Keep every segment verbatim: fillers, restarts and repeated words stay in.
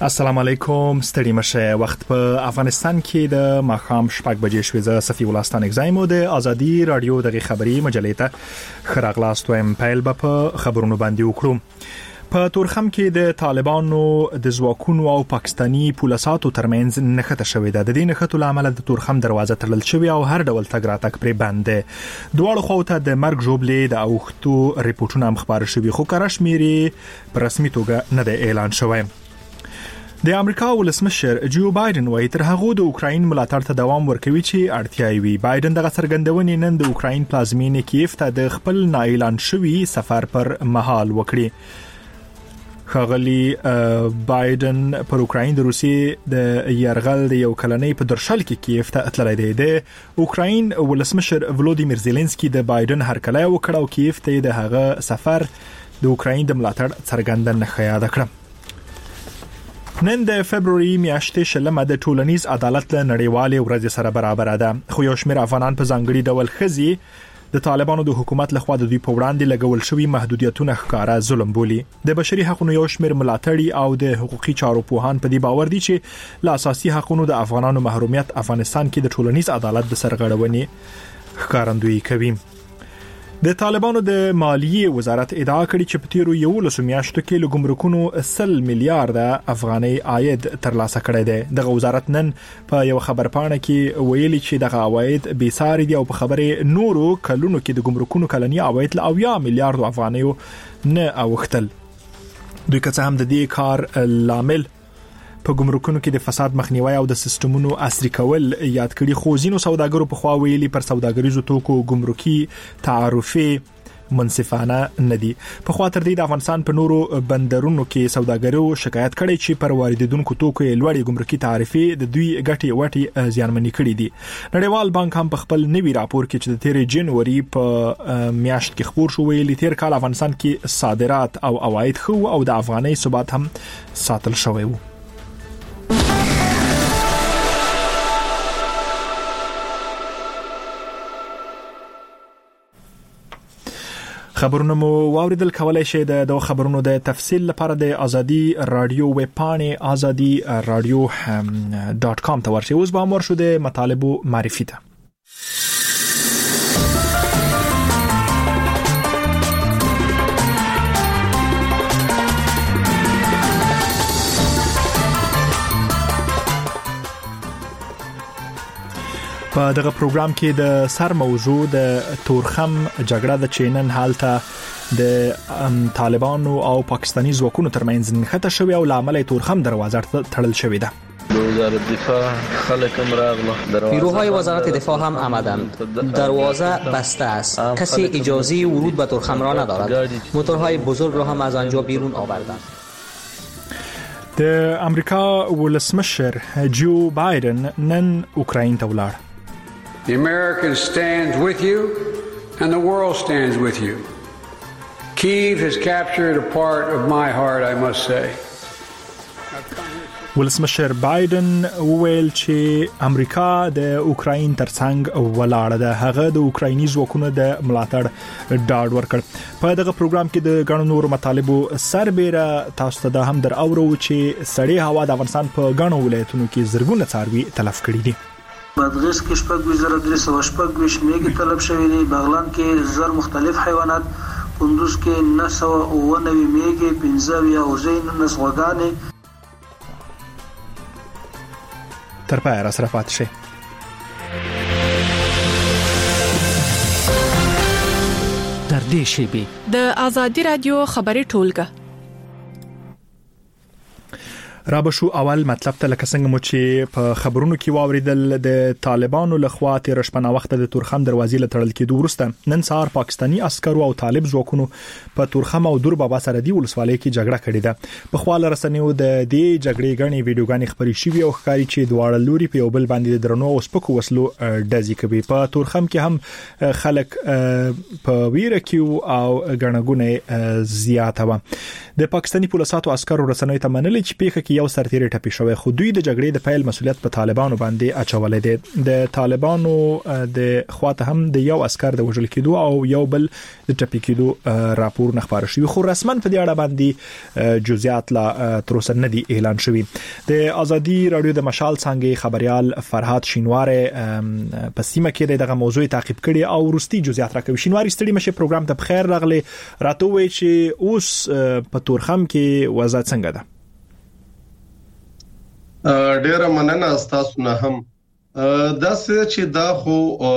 السلام علیکم، ستړي مشه. وخت په افغانستان کې د ماښام شپږ بجې شوې. زه صفي ولستان اگزایمو د ازادي رادیو دغه خبری مجلې ته خراغلاست وایم. پیل به په خبرونو باندې وکړو. په تورخم کې د طالبانو د ځواکونو او پاکستانی پولیساتو ترمنځ نښته شوې ده. د دې نښتو لامل د تورخم دروازه تړل شوې او هر ډول تګ راتګ پرې بند ده. دواړو خواو ته د مرګ ژوبلې د اوښتو ریپورتونه هم خبر شوي، خو کره شمیرې په رسمي توګه نه ده اعلان شوی. د امریکا ولسمشر جو بایدن وايي تر هغه د اوکراین ملاتړ ته دوام ورکوي چې اړتیا وي. بایدن دغه څرګندونې نن د اوکراین پلازمینې کیف ته د خپل نااعلان شوی سفر پر مهال وکړي. خاغلی بایدن پر اوکراین د روسیې د یرغل د یو کلنۍ په درشل کې کیف ته تللی دی. د اوکراین ولسمشر ولودیمیر زيلنسکي د بایدن هرکلی وکړ او کیف ته د هغه سفر د اوکراین د ملاتړ څرګندونه خیاده کړه. نن د فبرवरी میاشتې شلمه د ټولنیز عدالت له نړیوالې ورځې سره برابر ده، خو یو شمېر افغانان په ځانګړي ډول خزي د طالبانو د حکومت لخوا د دوی په وړاندې لګول شوی محدودیتونه ښکارا ظلم بولي. د بشري حقوقو یو شمېر ملاتړي او د حقوقي چارو پوهان په دې باور دي چې له اساسي حقوقو د افغانانو محرومیت افغانستان کې د ټولنیز عدالت د سرغړونې ښکارندویي کوي. د طالبانو د مالیې وزارت ادعا کړې چې په تیرو یولسو میاشتو کې له ګمرکونو سل میلیارډ افغاني عاید ترلاسه کړی دی. دغه وزارت نن په یو خبرپاڼه کې ویلي چې دغه عواید بې ساري دي او په خبره نورو کلونو کې د ګمرکونو کلنی عواید له اویا میلیارډ افغانیو نه اوختل. دوی که څه هم د دې کار لامل په ګمرکونو کې د فساد مخنیوي او د سیستمونو عصري کول یاد کړي، خو ځینو سوداګرو په خوا ویلي پر سوداګریزو توکو ګمرکي تعرفه منصفانه نه دي. په خوا تر دې د افغانستان په نورو بندرونو کې سوداګرو شکایت کړي چې پر واردېدونکو توکو لوړې ګمرکي تعرفه د دوی ګټې وټې زیانمنې کړي دي. نړیوال بانک هم په خپل نوي راپور کې چې د تیرې جنوري په میاشت کې خبر شو ویلي تیر کال افغانستان کې صادرات او عواید خو او د افغاني ثبات هم ساتل شوی وو. خبرونه مو واوریدل. کولای شئ د خبرونو د تفصیل لپاره د ازادي رادیو ویب پاڼې ازادي رادیو ډاټ کام ته ورشئ. اوس به امر شو د مطالبو معرفي ته. په دغه پروګرام کې د سر موضوع د تورخم جګړه د چینن حالته د طالبانو او پاکستانی ځواکونو ترمنځ نښته شوې او لامل تورخم دروازه تړل شوې ده. وزارت دفاع خلک هم راغله، نیروهای وزارت دفاع هم آمدند. دروازه بسته است، کسی اجازه ورود به تورخم را ندارد. موتورهای بزرگ را هم از آنجا بیرون آوردند. د امریکا ولسمشر جو بایدن نن اوکراین ته ولاړ. The Americans stand with you and the world stands with you. Kyiv has captured a part of my heart, I must say. ولسمشر بایدن وویل چې امریکا د اوکراین ترڅنګ ولاړه ده. هغه د اوکرایني ځواکونو د ملاتړ ډاډ ورکړ. په دغه پروګرام کې د غنو نور مطالبو سربېره تاسو ته هم در اورو چې سړې هوا د افغانستان په غنو ولایتونو کې زرګونه څاروي تلف کړي دي. بادغیس کې شپږ وزره درې سو شپږ ویش میږي طلب شوی دی. بغلان کې زر مختلف حیوانات، کندوز کې نه سو او نوي میږي، پنځه یا اوزین نس غوګانې. تر پای را سره پات شي. در دې شیبه د ازادي رادیو خبري ټولګه را بشو اول مطلب ته لکه څنګه مو چې په خبرونو کې واوریدل د طالبانو لخوا تیر شپه وخت د تورخم دروازې له تړل کېدو وروسته نن سهار پاکستانی عسکرو او طالب ځواکونو په تورخم او دور بابا سره دی ولسوالۍ کې جګړه کړې ده. په خواله رسنیو د دې جګړې غني ویډیوګانې خبري شوې او ښکاري چې دواړه لوري په یو بل باندې درنو او سپکو وسلو ډزې کوي. په تورخم کې هم خلک په ویره کې او غنغونه زیاته و. د پاکستانی پولیسو عسکرو رسنیو ته منلي چې پیښه کې یو سرتیری ټپي شوی خو دوی د جګړې د پیل مسولیت په طالبانو باندې اچولې دي د طالبانو د خواته هم د یو عسكر د وژل کېدو او یو بل د ټپي کېدو راپور نه خبر شوی خو رسما په دې اړه باندې جزئیات لا تر اوسه نه دي اعلان شوی د ازادي رادیو د مشال څنګه خبريال فرهاد شینواره په سیمه کې دغه موضوع تعقیب کړي او ورستي جزئیات راکوي. شینواری ستړي مشه پروګرام ته بخیر راغلي راته وایي چې اوس په تورخم کې وضع څنګه ده؟ ډیره مننه تاسو نه هم دا چې دا خو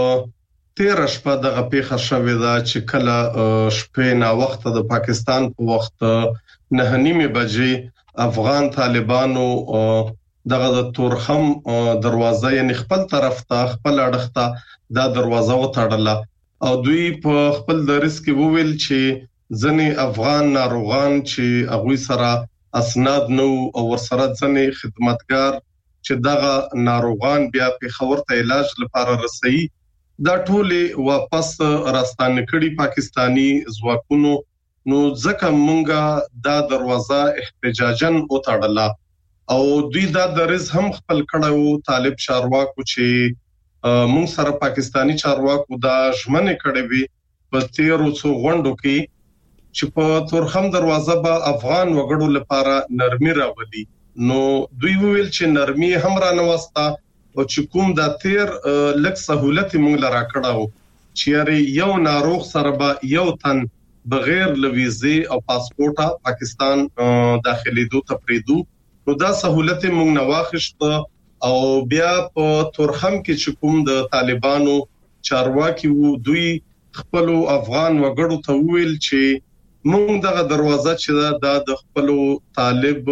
تیر شپه دغه پیښه شوې ده چې کله شپې نا وخت د پاکستان په وخت نه نیمه بجې افغان طالبانو دغه د تورخم دروازه یعنی خپل طرف ته خپل اړخته دا دروازه وتړله او دوی په خپل درس کې وویل چې ځنې افغان ناروغان چې هغه سره اسناد نو او ورسره ځنې خدمتګار چې دغه ناروغان بیا په خبر ته علاج لپاره رسي دا ټول واپس راستانه کړي پاکستانی ځواکونو نو ځکه مونږه دا دروازه احتجاجن وتړله او دوی دا درز هم خپل کړو طالب چارواکو چې مونږ سره پاکستانی چارواکو دا ژمنه کړې وي په تیرو څو غونډو کې چې په تورخم دروازه به افغان وګړو لپاره نرمي راولي نو دوی ویل چې نرمي هم را نوستا او چې کوم دا تیر لک سہولت مونږ لرا کړو چې یو ناروغ سره به یو تن بغیر لویزه او پاسپورټه پاکستان داخلي دوه تفریدو نو دا سہولت مونږ نه واخښت او بیا په تورخم کې چې کوم د طالبانو چارواکي وو دوی خپل افغان وګړو ته ویل چې مونږ دغه دروازه چې دا د خپل طالب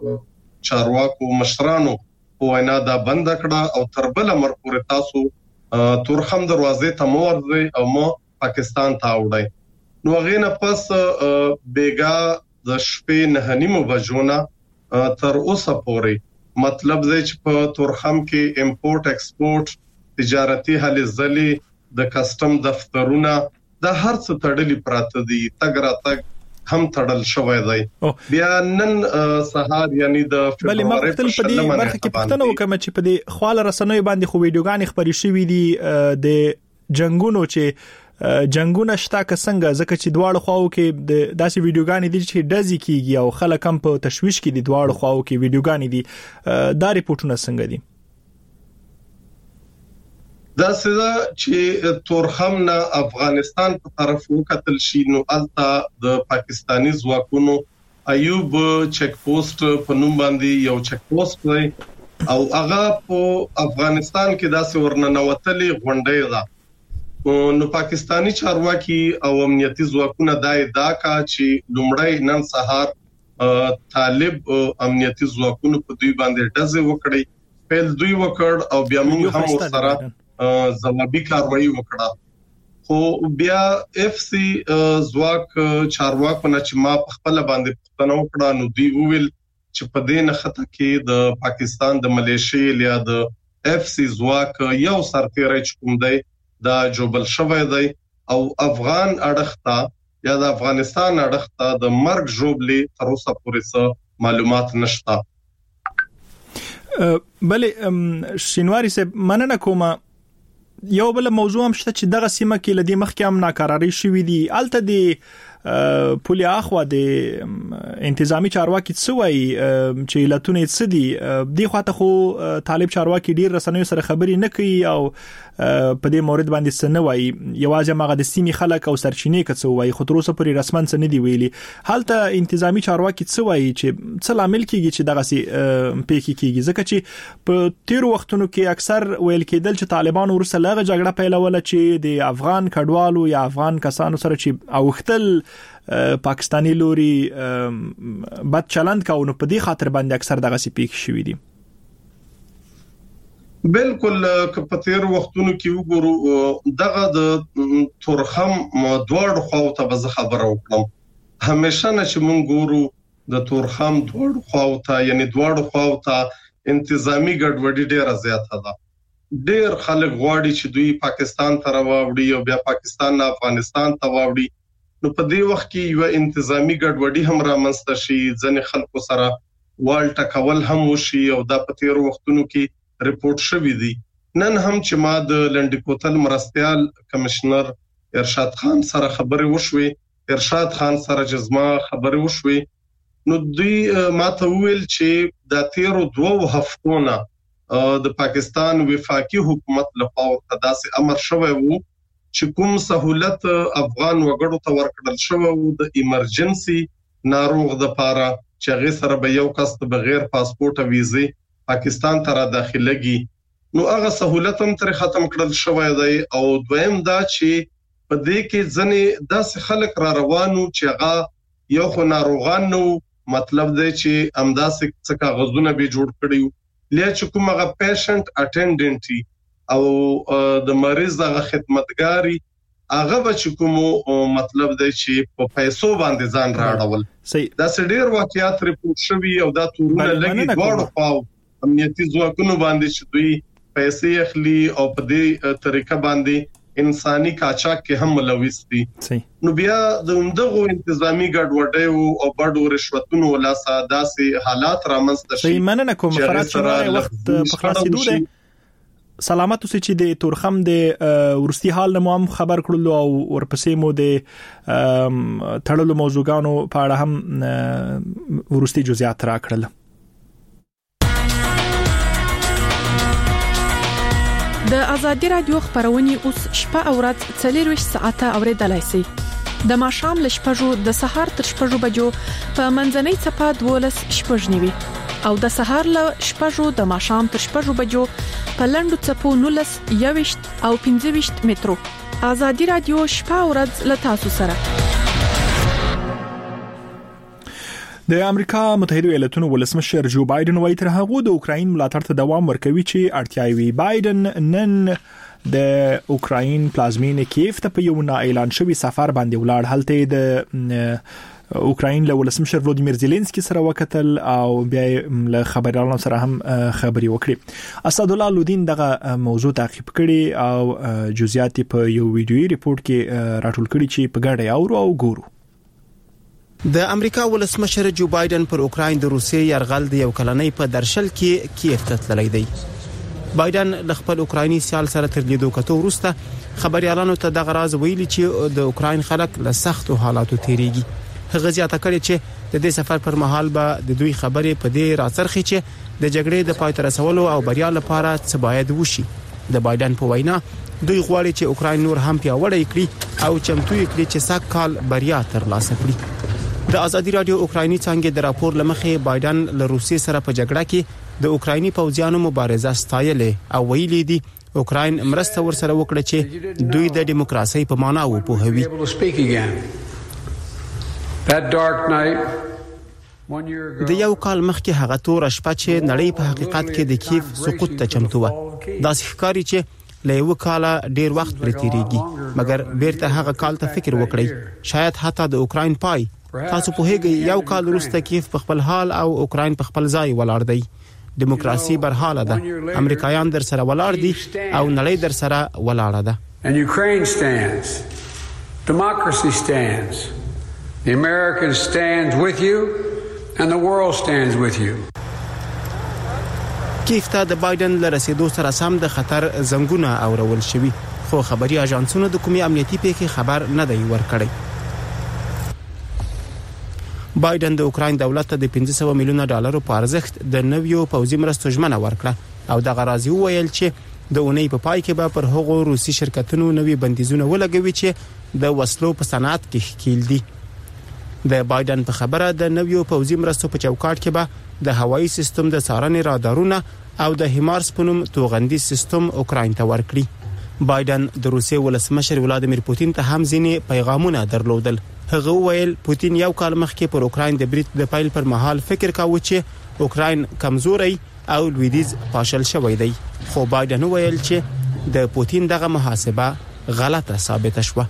چارواکو مشرانو په وینا دا بند کړه او تر بل امر پورې تاسو تورخم دروازه ته مورځي او مو پاکستان ته وړي نو غینه پس بیګا د شپې نه نیمو بجونه تر اوسه پورې مطلب دی چې په تورخم کې امپورټ ایکسپورټ تجارتي حل ځلي د کسٹم دفترونه د هر څه تړلي پراته دي تګ را تګ هم تړل شوی دی بیا نن سهار یعنی د فبرवरी په دې برخه کې پښتنه وکم چې په دې خواله رسنوي باندې خو ویډیوګان خبري شوې دي د جنگونو چې جنگونه شتا که څنګه ځکه چې دواړو خواو کې د داسې ویډیوګان دي چې دزي کیږي او خلک هم په تشويش کې دي دواړو خواو کې ویډیوګان دي دا ریپورتونه څنګه دي دا څه چې تورخم نه افغانستان په طرف وکتل شي نو التا د پاکستانی ځواکونو ایوب چک پوسټ په نوم باندې یو چک پوسټ دی او هغه په افغانستان کې داسې ورننوتلې غونډې ده نو پاکستانی چارواکي او امنیتي ځواکونه دا ادعا کا چې لومړی نن سهار طالب امنیتي ځواکونو په دوی باندې ډزې وکړي پیل دوی وکړ او بیا موږ هم سره ځوابي کاروایی وکړه خو بیا اف سی ځواک چارواکو نه چې ما په خپل باندې پښتنه وکړه نو دوی ویل چې په دې نه خطه کې د پاکستان د ملیشي یا د اف سی ځواک یو سرتیری کوم دی دا جوبل شوی دی او افغان اړختا یا د افغانستان اړختا د مرګ جوبلې تر اوسه پورې معلومات نشته. بلې شینواری صاحب مننه کوم یو بل موضوع هم شته چې دغه سیمه کې لدی مخکې هم ناکاراری شوې دي الته دی پولی اخوا د انتظامی چارواکي څه وایي چې لاتونه څه دي دی خواته خو طالب چارواکي ډیر رسنیو سره خبري نه کوي او په دې مورید باندې څه نه وایي یوازې مغه د سیمې خلک او سرچینې کڅ وایي خو تر اوسه پورې رسمن څه نه دی ویلي حالته انتظامی چارواکي څه وایي چې څه لامل کیږي چې دغه سي پېکی کیږي ځکه چې په تیر وختونو کې اکثر ویل کېدل چې طالبان ورسره لغه جګړه پیلوله چې د افغان کډوالو یا افغان کسانو سره چې اوختل پاکستانی لوري بد چلند کاونه په دې خاطر باندې اکثر دغه سي پېک شوې دي. بالکل په تیر وختونو کې وګورو دغه د تورخم دوړ خو ته به خبره وکړم همیشه نه چې مونږ ګورو د تورخم دوړ خو ته یعنی دوړ خو ته انتظامی ګډوډي ډیره زیاته ده ډیر خلک غواړي چې دوی پاکستان ته راوړي او بیا پاکستان نه افغانستان ته واوړي نو په دې وخت کې یو انتظامی ګډوډي هم رامنځته شي ځنې خلکو سره والټ کول هم وشي او د پتیر وختونو کې ریپورت شوی دی. نن هم چې ما د لنډی کوتل مرستيال کمشنر ارشاد خان سره خبرې وشوي، ارشاد خان سره جزما خبرې وشوي، نو دوی ماته ویل چې د تیرو دوه هفتونو د پاکستان وفاقي حکومت لخوا تداسې امر شوی وو چې کوم سہولت افغان وګړو ته ورکړل شوی وو د ایمرجنسي ناروغ د پاره چې غیر سره به یو کس بغیر پاسپورت او ویزه پاکستان ته را داخليږي، نو هغه سہولت هم تر ختم کړل شوی دی. او دویم دا چې په دې کې ځنې داسې خلک را روانو چې هغه یو خو ناروغان نو، مطلب دی چې امداسې څه کاغذونه به جوړ کړیو، لیا چې کوم هغه پیشنټ اټینډنټ او د مریض هغه خدمتګاری هغه به چې کوم مطلب دی چې په پیسو باندې ځان راړول. دا ډېر واقعیات ریپورت شوي او دا تورونه لګي دواړو خواو امنیتي ځواکونو باندې چې دوی پیسې اخلي او په دې طریقه باندې انساني کاچاک کې هم ملوث دي. نو بیا د دغه انتظامی ګډوډۍ او بډو رشوتونو ولاسه داسې حالات رامنځته شي. مننه کوم فرات چې وخت په خلاصېدو ده. سلامت اوسئ چې د تورخم د ورستي حال نو هم خبر کړلو او ورپسې مو د تړلو موضوعګانو په اړه هم ورستي جزئیات راکړل. د ازادي رادیو خبرونه اوس شپه او ورځ څلور ساعته اوریدلای شئ. د ماښام ل شپږو د سهار تر شپږو بجو په منځنۍ صفه دولس شپږنیوي او د سهار ل شپږو د ماښام تر شپږو بجو په لندو صفو نولس یويشت او پنځه ویشت مترو. ازادي رادیو شپه او ورځ ل تاسو سره. د امریکا متحده ایالاتونو ولسمشر جو بایدن وايي تر هغه د اوکرين ملاتړ ته دوام ورکوي چې اړتیاوي وي. بایدن نن د اوکرين پلازمینې کیف ته په یو نه اعلان شوی سفر باندې ولاړ. هلته د اوکرين له ولسمشر ولودیمیر زيلنسکي سره وکتل او بیا له خبريالانو سره هم خبري وکړي. اسد الله لودین دغه موضوع تعقیب کړي او جزئیات په یو ویډیويي ریپورت کې راټول کړي چې په ګډه اورو او ګورو. د امریکا ولسمشر جو بایدن پر اوکراین د روسي يرغل د یو کلنۍ په درشل کې کیف ته تللی دی. بایدن د خپل اوکرایني سیال سره تر لیدو کتو وروسته خبريالانو ته د غراز ویلي چې د اوکراین خلک له سختو حالاتو تیریږي. هغه زیاته کړي چې د دې سفر پر مهال به د دوی خبرې په دې راڅرخي چې د جګړې د پای ته رسولو او بریا لپاره څه باید وشي. د بایدن په وینا دوی غواړي چې اوکراین نور هم پیاوړی کړي او چمتو کړي چې سږ کال بریا ترلاسه کړي. د ازادي رادیو اوکرایني څنګه د راپور لمخې بایدن له روسي سره په جګړه کې د اوکرایني پوځیانو مبارزه ستایلې او ویلي دي اوکراین مرسته ورسره وکړه چې دوی د دیموکراسي په معنا وپوهوي. د یو کال مخکې هغه تور شپه چې نړۍ په حقیقت کې د کیف سقوط ته چمتو و. دا ښکاري چې له یو کال ډیر وخت پر تیریږي، مګر بیرته هغه کال ته فکر وکړئ، شاید حتی د اوکراین پای. تاسو په هغه یو کال وروسته کیف په خپل حال او اوکراین په خپل ځای ولاړ دی. دیموکراسي برحاله ده، امریکایان در سره ولاړ دي او نړۍ در سره ولاړه ده. And Ukraine stands. Democracy stands. The Americans stand with you and the world stands with you. کیف ته د بایدن له رسیدو سره سم د خطر زنګونه اورول شوي، خو خبري اژانسونو د کومي امنیتي پیښې خبر نه دی ورکړی. بایدن د اوکراین دولت ته د پنځه سوه میلیونه ډالرو په ارزښت د نویو پوځي مرستو ژمنه ورکړه او د غرازي ویل چې د اونۍ په پای کې به پر هغو روسي شرکتونو نوي بندیزونه ولګوي چې د وسلو په صنعت کې ښکیل دي. د بایدن په خبره د نویو پوځي مرستو په چوکاټ کې به د هوایي سیستم د څارنې رادارونه او د هیمارس په نوم توغندي سیستم اوکراین ته ورکړي. بایدن د روسي ولسمشر ولادیمیر پوتین ته هم ځینې پیغامونه درلودل. هغه ویل پوتین یو کال مخکې پر اوکراین د بریټ د پایل پر مهال فکر کاوه چې اوکراین کمزوري او لویدیز پاشل شوی دی، خو بایدن ویل چې د پوتین دغه محاسبه غلطه ثابت شوه.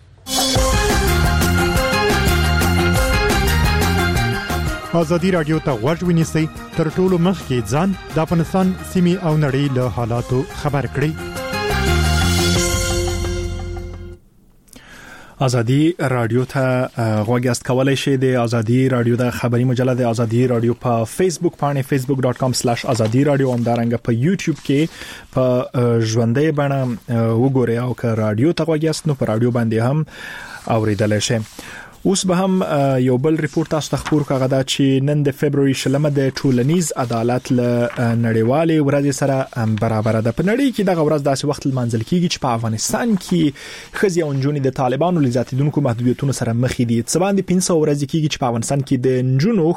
ازادي رادیو ته غوږ ونیسئ، تر ټولو مخکې ځان د افغانستان سیمې او نړۍ له حالاتو خبر کړئ. ازادي رادیو ته غوږیاست کولای شئ د ازادي رادیو د خبري مجله د ازادي رادیو په فیسبوک باندې facebook dot com slash ازادي رادیو هم دارنګ په یوټیوب کې په ژوندۍ باندې وګورئ او که رادیو ته غوږیاست نو په رادیو باندې هم اوریدل شئ. اوس به هم یو بل ریپورت تاسو ته خبر کاغه دا چې نن د فبرवरी شلمه د ټولنیز عدالت له نړیوالې ورځ سره برابر ده. په نړۍ کې دغه ورځ داسې وخت لمانځل کیږي چې په افغانستان کې خزي او نجونې د طالبانو لزاتیدونکو محدودیتونو سره مخ دي. څه باندې پنځه ورځې کیږي چې په افغانستان کې د نجونو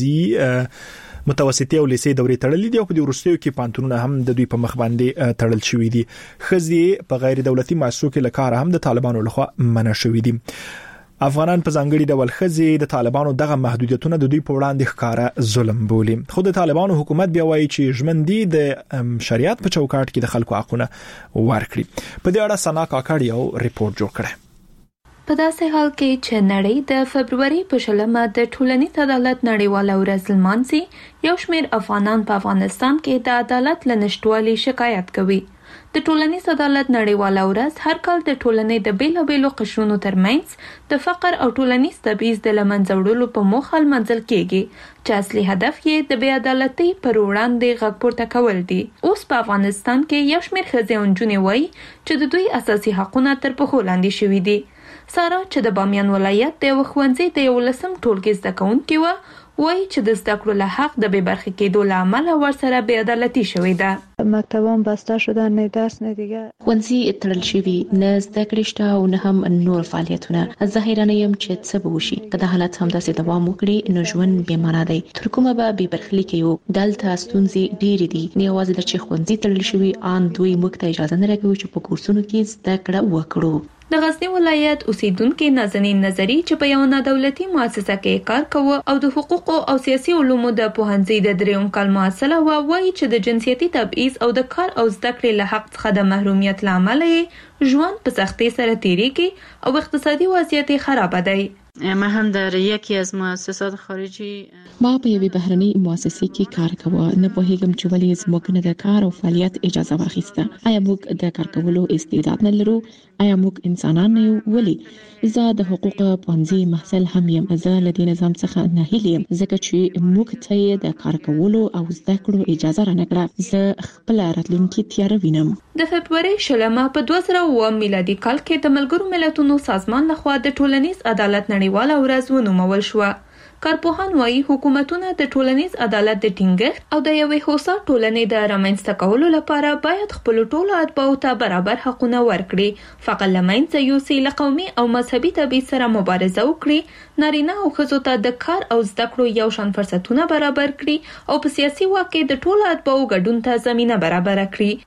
ښوونځي متوسطي او لیسې دورې تړلې دي او په دې وروستیو کې پانتونونه هم د دوی په مخ باندې تړل شوې دي. خزي په غیر دولتي مؤسسو کې لکاره هم د طالبانو لخوا منع شوې دي. افغانان په ځانګړي ډول خزي د طالبانو دغه محدودیتونه د دوی په وړاندې ښکارا ظلم بولي. خو د طالبانو حکومت بیا وایي چې ژمندي د شریعت په چوکاټ کې د خلکو حقونه ورکړي. په دې اړه سنا کاکړ یو ریپورت جوړ کړی. په داسې حال کې چې نړۍ د فبرवरी په شلمه د ټولنیز عدالت نړیواله ورځ لمانځي، یو شمېر افغانان په افغانستان کې د عدالت له نشټوالي شکایت کوي. د ټولنیز عدالت نړیواله ورځ هر کال د ټولنې د بیلابیلو قشرونو ترمنځ د فقر او ټولنیز تبعیض د له منځه وړلو په موخه لمانځل کیږي، چې اصلي هدف یې د بې عدالتۍ پر وړاندې غږ پورته کول دي. اوس په افغانستان کې یو شمېر ښځې او نجونې وایي چې د دوی اساسي حقونه تر پښو لاندې شوي دي. سارا چې د بامیان ولایت د یو ښوونځي د یولسم ټولګي زده کوونکې وه، وایي چې د زده کړو له حق د بې برخې کېدو له امله ورسره بې عدالتي شوې ده. مکتبان بسته شدن، نه درس نه دیگه. ښوونځي تړل شوي، نه زده کړې شته او نه هم نور فعالیتونه. زه حیرانه یم چې څه به وشي. که دا حالت همداسې دوام وکړي نو ژوند بې معنا دی. تر کومه به بې برخلیکه یو. دلته ستونزې ډېرې دي. نه یوازې د چې ښوونځي تړل شوي، ان دوی موږ ته اجازه نه راکوي چې په کورسونو کې زده کړه وکړو. د غزنی ولایت اوسیدونکو نازنین نظری چې په یو نادولتي مؤسسه کې کار کوي او د حقوقو او سیاسي علومو د پوهنځي د دریم کال محصله و، وایي چې د جنسیتي تبعیض او د کار او زده کړې له حق څخه د محرومیت له امله ژوند په سختۍ سره تیریږي او اقتصادي وضعیت خراب دی. ما هم در یکی از مؤسسات خارجی ما په یوې بهرنۍ مؤسسې کې کار کوم. نه پوهیږم چې ولې زموږ نه د کار او فعالیت اجازه واخیسته. آیا موږ د کار کولو استعداد نه لرو؟ آیا موږ انسانان نه یو؟ ولې؟ زه د حقوق پوهنځي محصل هم یم. زه له دې نظام څخه ناهیلی یم ځکه چې موږ ته د کار کولو او زده کړو اجازه را نه کړه. زه خپل راتلونکي تیاره وینم. د فبرवरी شلمه په دوه زره اووه میلادي کال کې د ملګرو ملتونو سازمان لخوا د ټولنیز عدالت نړیواله ورځ ونومول شوه. کارپوهان وایي حکومتونه د ټولنیز عدالت د ټینګښت او د یوې هوسا ټولنې د رامنځته کولو لپاره باید خپل ټولو اتباعو ته برابر حقونه ورکړي، فقر له منځه یوسي، له قومي او مذهبي تبعیض سره مبارزه وکړي، نارینه او ښځو ته د کار او زده کړو یو شان فرصتونه برابر کړي او په سیاسي واک کې د ټولو اتباعو ګډون ته زمینه برابر کړي.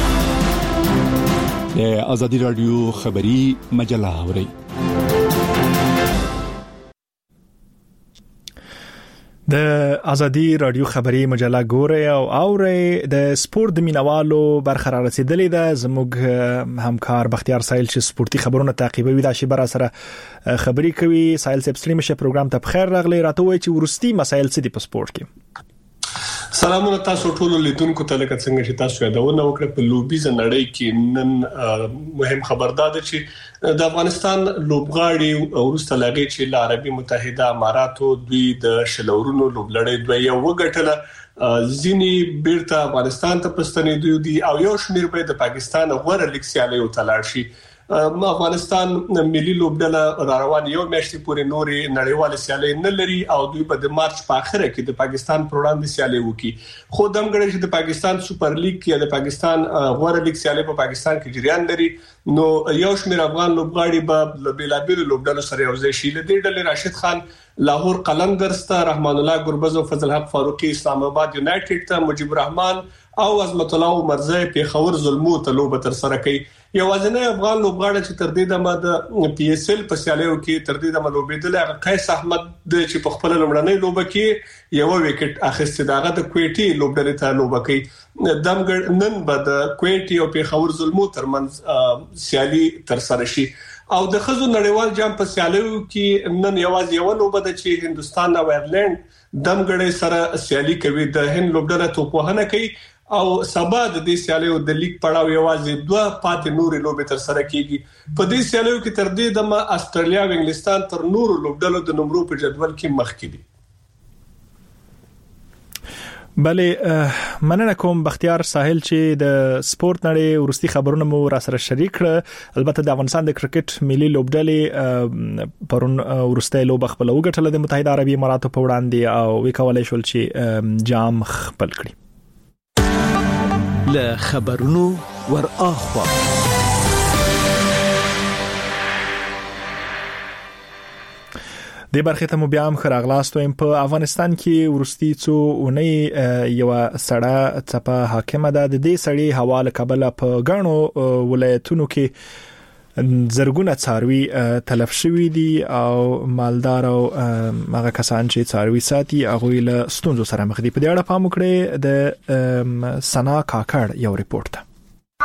د ازادي رادیو خبري مجله اوري. د ازادي رادیو خبري مجله ګوري او اوري. د سپورت د مینوالو برخه را رسیدلې ده. زموږ همکار بختیار سایل چې سپورتي خبرونه تعقیبوي دا شی بر سره خبري کوي. سایل سب ستریم شه پروګرام ته بخیر راغلی. راته وایي چې ورستي مسایل څه دي په سپورت کې. سلامونه تاسو ټول لیدونکو ته. لکه څنګه چې تاسو یادونه وکړه په لوبیز نړۍ کې نن مهم خبردار ده چې د افغانستان لوبغاړي ورسته لګي چې د عربي متحده اماراتو دوی د شلورونو لوبلړۍ دوی یو وګټله. ځینی بیرته افغانستان ته پستنې دي او یو شمیر به د پاکستان غوړه لیګ سیالي او تلاړ شي. افغانستان ملي لوبډله را روان یو میاشتې پورې نوري نړیوال سیالي نه لري او دوی په د مارچ په اخره کې د پاکستان پر وړاندې سیالي وکړي. خو دمګړی چې د پاکستان سپر لیګ یا د پاکستان غوړه لیګ سیالي په پاکستان کې جریان لري، نو یو شمېر افغان لوبغاړي به بلابل لوبډله سره یو ځای شي. لدې ډلې راشد خان لاهور قلندرز ته، رحمان الله ګربز او فضل حق فاروقي اسلام آباد یونایټډ ته، مجيب الرحمن او عظمت الله مرزي پیښور زلمو ته لوب تر سره کوي. یوازینی افغان لوبغاړی چې تر دې دمه د پی اس ال په سیالیو کې تر دې دمه لوبېدل هغه قیس احمد د چې په خپل لمړنۍ لوبه کې یو وکټ اخیسته دغه د کویټي لوبډلې ته لوبه کوي. دمګړ نن به د کویټي او پیښور زلمو ترمنځ سیالي تر سره شي. او د خزو نړیوال جام په سیالیو کې نن یوازې یو لوبه ده چې هندستان او ایرلند دمګړې سره سیالي کوي. د هند لوبډله توپوهنه کوي او سبا د دې سیالیو د لیګ پړاو یوازې دوه پاتې نورې لوبې تر سره کیږي په دې سیالیو کې تر دې د استرالیا او انګلستان تر نورو لوبډلو د نمبرو په جدول کې مخکې دي. بلې مننه کوم بختیار ساحل چې د سپورت نړۍ ورستي خبرونه مو را سره شریک کړ. البته د افغانستان د کرکټ ملي لوبډلې پرون ورسته لوب خپل وګټل د متحده عربي اماراتو په وړاندې او وکولای شول چې جام خپل کړي. له خبرونو ور اخوا د برخه ته مو بیا هم خراغلاست وایم. په افغانستان کې ورستي څو اونۍ یو سړه څپه حاکمه ده. د دې سړې هوا له کبله په غاڼو ولایتونو کې زرګونه څاروي تلف شوي دي او مالدار او هغه کسان چې څاروي ساتي هغه له ستونزو سره مخ دي. په دې اړه پام وکړئ. د سنا کاکړ یو ریپورت ده.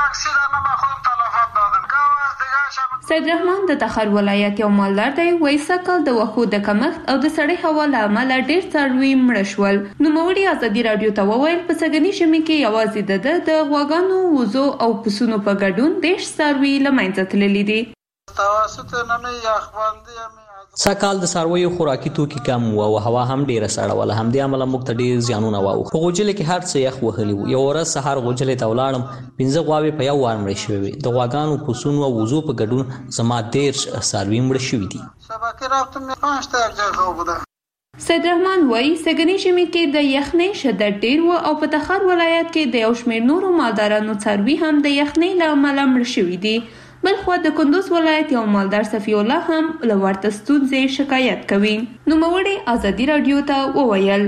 سید رحمان د تخار ولایت یو مالدار دی. وایي سکل د وښو د کمښت او د سړې هوا له امله ډېر څاروي مړه شول. نوموړي ازادي رادیو ته وویل په سږني ژمي کې یوازې د د غواګانو، وزو او پسونو په ګډون دېرش څاروي له منځه تللي دي. سکال د څارویو خوراکي توکي کم و او هوا هم ډیره سړه وله. همدې عمله موږ ته ډیر زیانونه واوښتل. په غوجلې کې هر څه یخ وهلي وو. یو ورځ سهار غوجلې ته ولاړم، پنځه غواوې په یو وار مړې شوې وې. د غواګانو، پسونو او وزو په ګډون زما دېرش څاروي مړه شوي دي. سید رحمان وایي سږني ژمي کې د یخنۍ شدت ډیر و او په تخار ولایت کې د یو شمېر نورو مالدارانو څاروي هم د یخنۍ له امله مړه شوي دي. بلخو د کندوز ولایت یو مالدار صفی الله هم له ورته ستونزې شکایت کوي. نوموړي ازادي رادیو ته وویل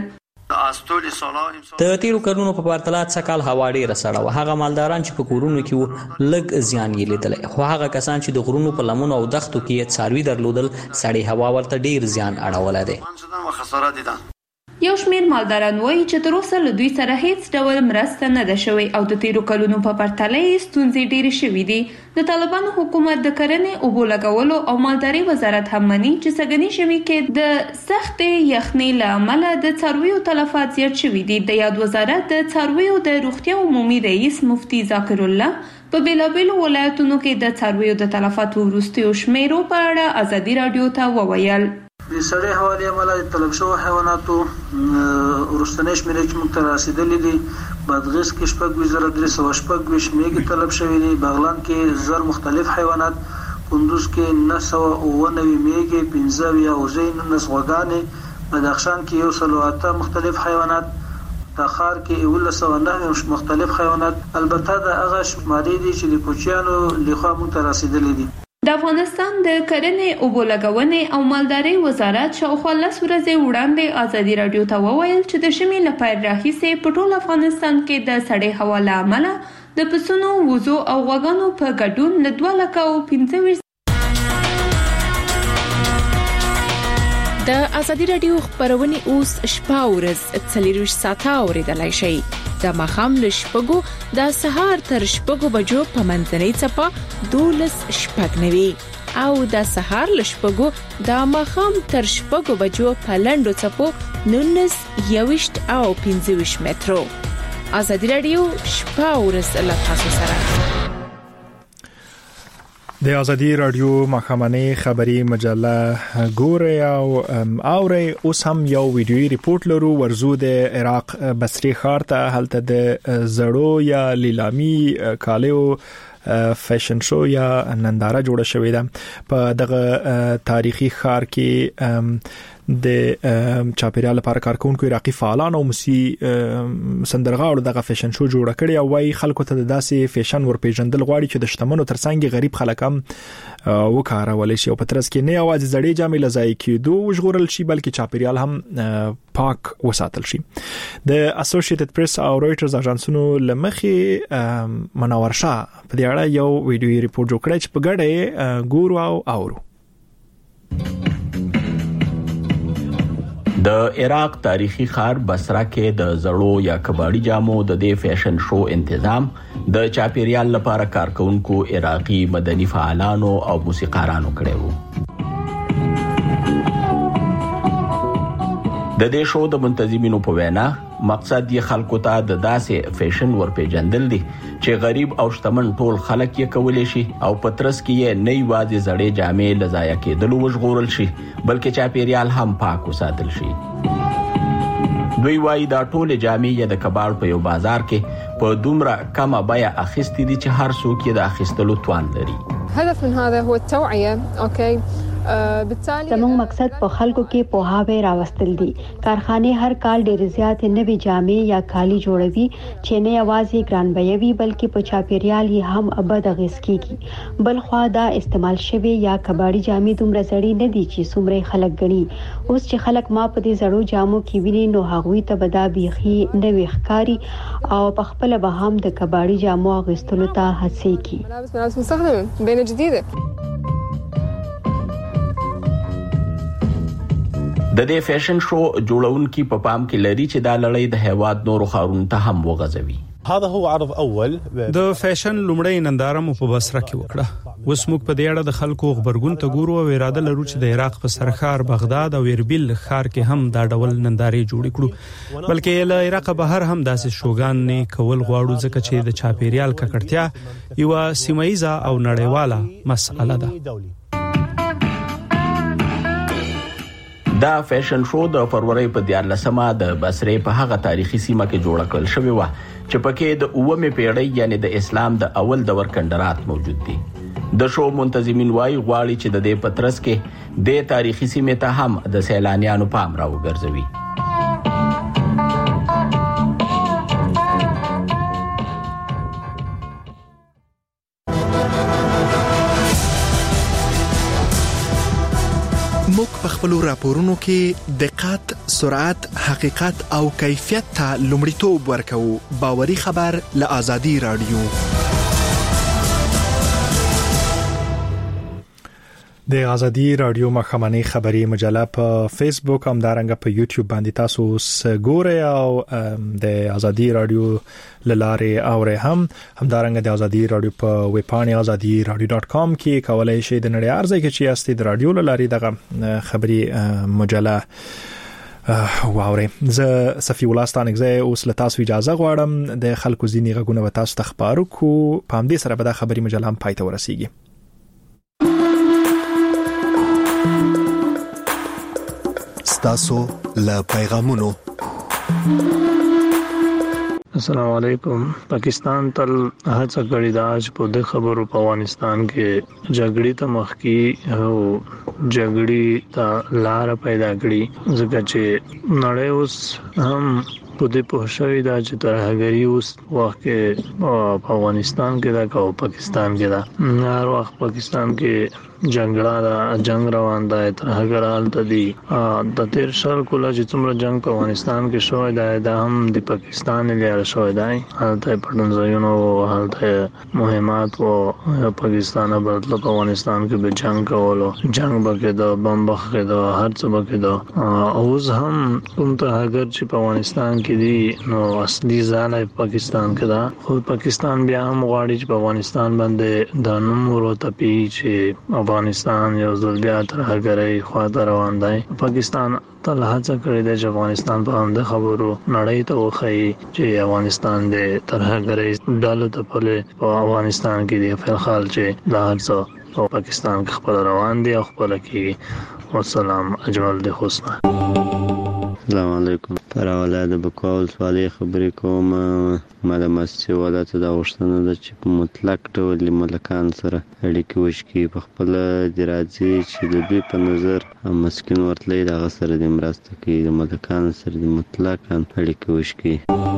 د تیرو کلونو په پرتله سکال هوا ډیره سړه و. هغه مالداران چې په کورونو کې وو لږ زیان یې لیدلی، خو هغه کسان چې د غرونو په لمنو او دښتو کې څاروي درلودل سړې هوا ورته ډیر زیان اړولی دی. یو شمېر مالداران وایي چې تر اوسه له دوی سره هیڅ ډول مرسته نه ده شوې او د تیرو کلونو په پرتله یې ستونزې ډېرې شوې دي. د طالبانو حکومت د کرنې، اوبو لګولو او مالدارۍ وزارت هم مني چې سږني ژمي کې د سختې یخنۍ له امله د څارویو تلفات زیات شوي دي. د یاد وزارت د څارویو د روغتیا عمومي رئیس مفتي ذاکر الله په بیلابیلو ولایتونو کې د څارویو د تلفاتو وروستیو شمیرو په اړه ازادي رادیو ته وویل. د سړې هوا له امله تلف شوو حیواناتو ورستنې شمیرې چې موږ ته رسیدلې دي. بادغیس کې شپږ ویشت زره درې سوه شپږ ویشت میږې تلف شوي دي. بغلان کې زر مختلف حیوانات، کندوز کې نهه سوه اووه نوي میږې، پنځه اویا وزې، نولس غواګانې، بدخشان کې یو سل او اته مختلف حیوانات، تخار کې یولس سوه نهه مختلف حیوانات. البته دا هغه شمارې دي چې د کوچیانو لخوا موږ ته رسیدلې دي. د افغانستان د کرنې، اوبو لګونې او مالدارۍ وزارت شاوخوا لس ورځې وړاندې ازادي رادیو ته وویل چې د ژمي له پیل راهیسې په ټول افغانستان کې د سړې هوا له امله د پسونو، وزو او غواګانو په ګډون له دوه لکه او پنځه ویشت د ازادي رادیو خبرونه اوس شپه ورځ څلور ساعته اوریدلای شئ. د ماښام له شپږو د سهار تر شپږو بجو په منځنۍ څپه دولس شپږ نوي او د سهار له شپږو د ماښام تر شپږو بجو په لنډو څپو نولس یويشت او پنځه ویشت مترو. ازادي رادیو شپه ورځ له تاسو سره. د ازادي رادیو مخامنه خبری مجله ګوري او اوري. اوس هم یو ویډیوي ریپورت لرو. ورزو د عراق بصري ښار ته هلته د زړو یا لیلامي کالیو فیشن شو یا ننداره جوړه شوې ده. په دغه تاریخي ښار کې د چاپیریال لپاره کارکونکو عراقي فعالان او موسیقي سندرغاړو دغه فیشن شو جوړ کړی او وايي خلکو ته داسې فیشن ورپېژندل غواړي چې د شتمنو ترڅنګ غریب خلک هم وکارول شي او په ترڅ کې نه اواز زړې جامې لزای کېدو وژغورل شي بلکې چاپیریال هم پاک وساتل شي. د اسوسییټډ پریس او رويټرز اژانسونو لمخې منور شاه په دې اړه یو ویډیوي ریپورت جوړ کړی چې په ګډه ګورو او اورو. د عراق تاریخي ښار بصره کې د زړو یا کباړي جامو د دې فیشن شو تنظیم د چاپیریال لپاره کارکونکو عراقي مدني فعالانو او موسیقارانو کړی وو. د دې شو د منتظمینو په وینا مقصد یې خلکو ته د داسې فیشن ورپېژندل دي چې غریب او شتمن ټول خلک یې کولی شي او په ترڅ کې یې نه یوازې زړې جامې له ضایع کېدلو وژغورل شي بلکې چاپیریال هم پاک وساتل شي. دوی وایي دا ټولې جامې یې د کباړ په یو بازار کې په دومره کمه بیه اخیستې دي چې هر څوک یې د اخیستلو توان لري. هدف من هذا هو التوعية. اوكي زموږ مقصد په خلکو کې پوهاوی راوستل دي. کارخانه هر کال ډېر زیات نوې جامې یا کالي جوړوي چې نه یوازې ګران بیه وي بلکې په چاپیریال یې هم ابد اغېز کیږي. بل خو دا استعمال شوی یا کباړي جامې دومره زړې نه دي چې څومره خلک غني. اوس چې خلک ما په دې زړو جامو کې ویني نو هغوی ته به دا بيخي نوې ښکاري او په خپل به هم د کباړي جامو اغېستلو ته هڅې کوي. ملابس مستخدمه بين جديده. د دې فیشن شو جوړونکي په پام کې لري چې دا لړۍ د هیواد نورو ښارونو ته هم وغځوي. هذا هو عرض اول د فیشن لومړی ننداره مو په بصره کې وکړه. اوس موږ په دې اړه د خلکو خبرګون ته ګورو او اراده لرو چې د عراق په سرخار بغداد او اربیل ښار کې هم دا ډول نندارې جوړ کړو بلکې له عراق بهر هم داسې شوګان نه کول غواړو ځکه چې د چاپیریال ککړتیا یو سیمایزه او نړیواله مسأله ده. دا فیشن شو د فروری په دیارلسمه د بصرې په هغه تاریخي سیمه کې جوړ کړل شوی و چې پکې د اومه پیړۍ یعنی د اسلام د اول دور کندرات موجود دي. د شو منتظمین وايي غواړي چې د دې پترس کې د تاریخي سیمه ته هم د سیلانیانو پام راوګرځوي. موږ په خپل راپورونو کې دقت، سرعت، حقیقت او کیفیت ته لومړیتوب ورکوو. باوري خبر له آزادي رادیو. د آزادي رادیو مخامنی خبری مجله په فیسبوک هم دارنګه په یوټیوب باندې تاسو وګورئ او د آزادي رادیو لاره اورئ هم هم دارنګه د آزادي رادیو په ویب پاڼه آزادي رادیو ډاټ کام کې کولای شئ د نړۍ ارزه کې چې است د رادیو لاره دغه خبری مجله واوري. زه صفی الله ستانګزه اوس له تاسو اجازه غواړم. د خلکو ځینی غږونه به تاسو ته خبرو کو په همدې سره به د خبری مجله هم پای ته ورسیږي. تاسو له پیغامونو. السلام علیکم. پاکستان تل هڅه کړې ده چې په دې خبرو په افغانستان کې جګړې ته مخکې او جګړې ته لار پیدا کړي ځکه چې نړۍ اوس هم په دې په شوي ده چې ترهګري اوس وخت کې په افغانستان کې ده او پاکستان کې ده. هر وخت پاکستان کې جنگړه ده، جنگ روان ده، ترهګران ته دي. د تیر شل کله چې څومره جنگ په افغانستان کې شوی دی دا هم د پاکستان لپاره شوی دی. هلته پټنځایونو او هلته مهمات او پاکستان بدل په افغانستان کې به جنگ کولو، جنگ بکې دا بم بخې دا هر څه بکې دا. اوس هم کوم ترهګر چې په افغانستان کې دي نو اصلي ځای پاکستان کې ده. خو پاکستان بیا هم غواړي چې په افغانستان باندې د نوم ورته پی چې افغانستان یو ځل بیا ترهګرۍ خواته روان دی. پاکستان تل هڅه کړې ده چې افغانستان په همدې خبرو نړۍ ته وښيي چې افغانستان د ترهګرۍ ډلو ته په افغانستان کې دی په خال چې دا څه په پاکستان کې خبر روان دي او خبره کې. والسلام اجمل د حسنه. السلام علیکم. پر اولاد بکول سوالي خبرې کوم. مله مسجد ولادت دا وشتنه د چې په مطلق ډول ملکان سره اړیکې وشکي په خپل درازي چې د دوی په نظر مسکین ورتلې دا غسر د مرسته کې د ملکان سره د مطلق اړیکې وشکي.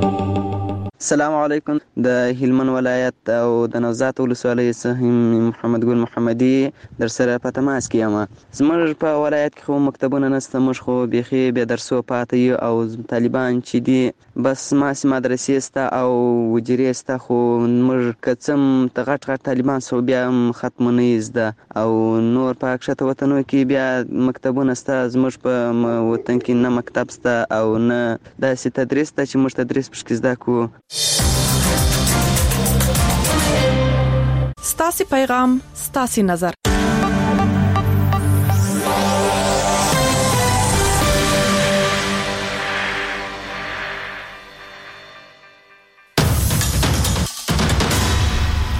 السلام علیکم. د هلمند ولایت او د نوزاد ولسوالۍ څخه محمد ګل محمدي در سره په تماس کې یم. زموږ په ولایت کې خو مکتبونه نشته، موږ خو بيخي به درسو پاتې یو او طالبان چې دي بس ماسي مدرسې سته او وجري سته، خو موږ کڅم ته غټ غټ طالبان سو بیا ختمونه زده او نور په اکشته وطنو کې بیا مکتبونه سته. زموږ په وطن کې نه مکتب سته او نه داسې تدریس ته چې موږ تدریس پکې زده کو. ستاسي پیغام ستاسي نظر.